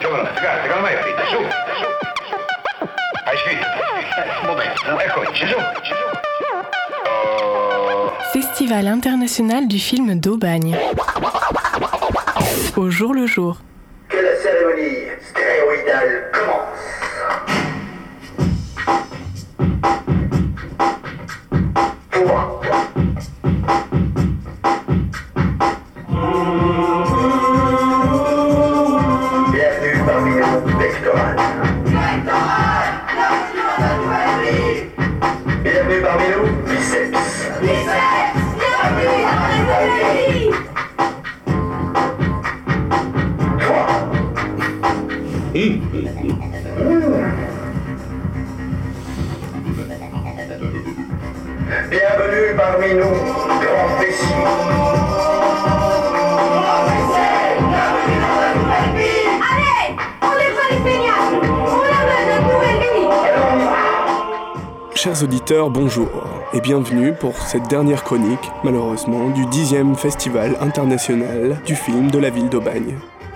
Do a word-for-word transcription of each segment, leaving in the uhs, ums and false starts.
secondo, secondo me è finta, su, su. Hai scritto? Un momento, eccoci, su, su. Festival international du film d'Aubagne. Au jour le jour. Que la cérémonie stéréoïdale commence. Toi. Bienvenue parmi nous, pectoral. Bienvenue parmi nous, biceps. Biceps, bienvenue dans le pays. Bienvenue parmi nous, grand Messie. Allez, on n'est pas les feignasses, on amène un nouvel pays. Chers auditeurs, bonjour et bienvenue pour cette dernière chronique, malheureusement, du dixième Festival international du film de la ville d'Aubagne.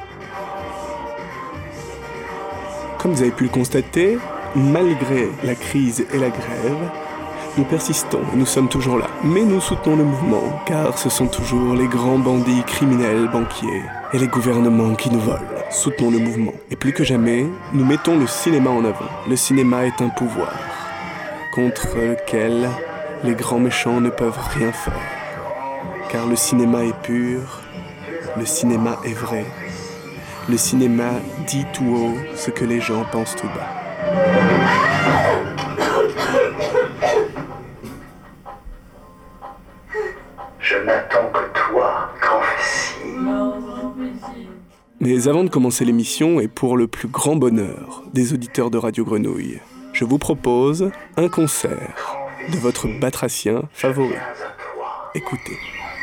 Comme vous avez pu le constater, malgré la crise et la grève, nous persistons et nous sommes toujours là. Mais nous soutenons le mouvement, car ce sont toujours les grands bandits criminels, banquiers et les gouvernements qui nous volent. Soutenons le mouvement. Et plus que jamais, nous mettons le cinéma en avant. Le cinéma est un pouvoir contre lequel les grands méchants ne peuvent rien faire. Car le cinéma est pur, le cinéma est vrai. Le cinéma dit tout haut ce que les gens pensent tout bas. Je n'attends que toi, grand Messie. Mais avant de commencer l'émission, et pour le plus grand bonheur des auditeurs de Radio Grenouille, je vous propose un concert de votre batracien favori. Écoutez.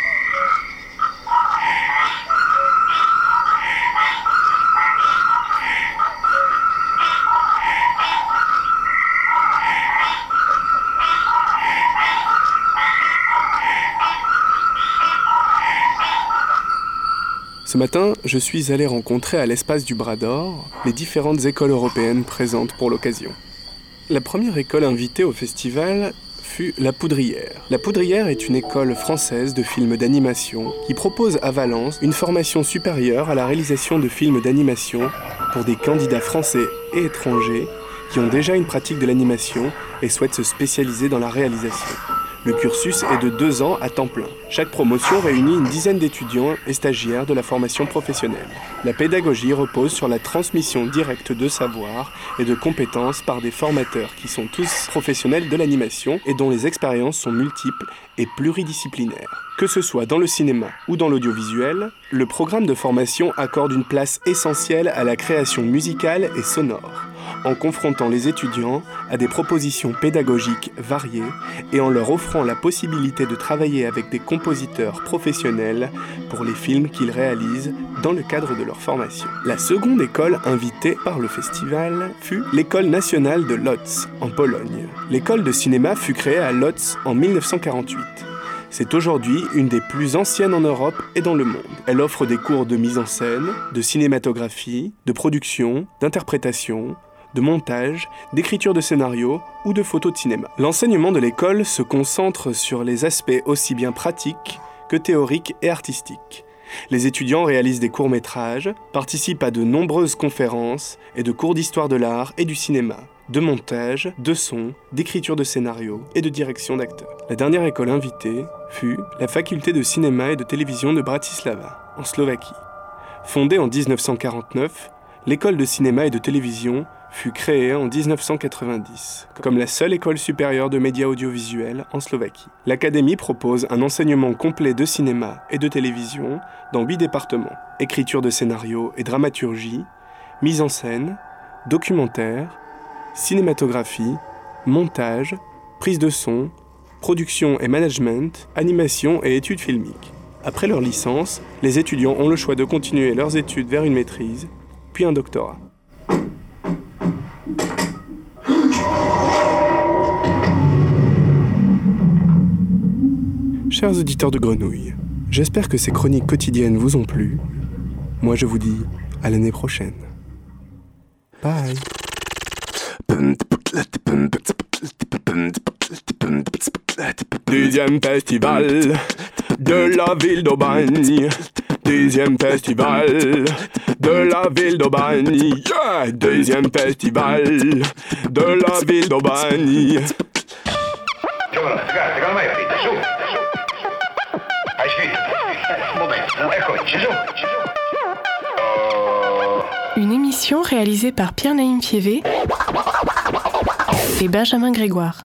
Ce matin, je suis allé rencontrer à l'Espace du Bras d'Or les différentes écoles européennes présentes pour l'occasion. La première école invitée au festival fut La Poudrière. La Poudrière est une école française de films d'animation qui propose à Valence une formation supérieure à la réalisation de films d'animation pour des candidats français et étrangers qui ont déjà une pratique de l'animation et souhaitent se spécialiser dans la réalisation. Le cursus est de deux ans à temps plein. Chaque promotion réunit une dizaine d'étudiants et stagiaires de la formation professionnelle. La pédagogie repose sur la transmission directe de savoir et de compétences par des formateurs qui sont tous professionnels de l'animation et dont les expériences sont multiples et pluridisciplinaires. Que ce soit dans le cinéma ou dans l'audiovisuel, le programme de formation accorde une place essentielle à la création musicale et sonore, en confrontant les étudiants à des propositions pédagogiques variées et en leur offrant la possibilité de travailler avec des compositeurs professionnels pour les films qu'ils réalisent dans le cadre de leur formation. La seconde école invitée par le festival fut l'École nationale de Łódź, en Pologne. L'école de cinéma fut créée à Łódź en dix-neuf cent quarante-huit. C'est aujourd'hui une des plus anciennes en Europe et dans le monde. Elle offre des cours de mise en scène, de cinématographie, de production, d'interprétation, de montage, d'écriture de scénario ou de photos de cinéma. L'enseignement de l'école se concentre sur les aspects aussi bien pratiques que théoriques et artistiques. Les étudiants réalisent des courts-métrages, participent à de nombreuses conférences et de cours d'histoire de l'art et du cinéma, de montage, de son, d'écriture de scénario et de direction d'acteurs. La dernière école invitée fut la faculté de cinéma et de télévision de Bratislava, en Slovaquie. Fondée en dix-neuf cent quarante-neuf, l'école de cinéma et de télévision fut créée en dix-neuf cent quatre-vingt-dix, comme la seule école supérieure de médias audiovisuels en Slovaquie. L'académie propose un enseignement complet de cinéma et de télévision dans huit départements. Écriture de scénario et dramaturgie, mise en scène, documentaire, cinématographie, montage, prise de son, production et management, animation et études filmiques. Après leur licence, les étudiants ont le choix de continuer leurs études vers une maîtrise, puis un doctorat. Chers auditeurs de Grenouille, j'espère que ces chroniques quotidiennes vous ont plu. Moi je vous dis à l'année prochaine. Bye. Deuxième festival de la ville d'Aubagne. Deuxième festival de la ville d'Aubagne. Yeah! Deuxième festival de la ville d'Aubagne. Giovane, secondo me è finita, su, su. Hai scritto? Un momento, eccoci, su, su. Une émission réalisée par Pierre-Naïm Fievé et Benjamin Grégoire.